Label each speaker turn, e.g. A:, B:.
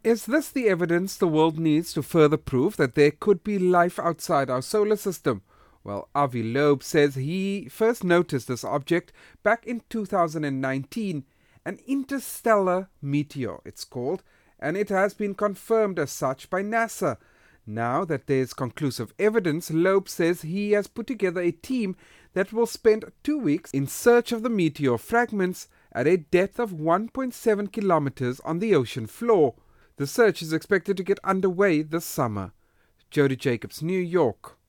A: Is this the evidence the world needs to further prove that there could be life outside our solar system? Well, Avi Loeb says he first noticed this object back in 2019, an interstellar meteor, it's called, and it has been confirmed as such by NASA. Now that there's conclusive evidence, Loeb says he has put together a team that will spend 2 weeks in search of the meteor fragments at a depth of 1.7 kilometers on the ocean floor. The search is expected to get underway this summer. Jody Jacobs, New York.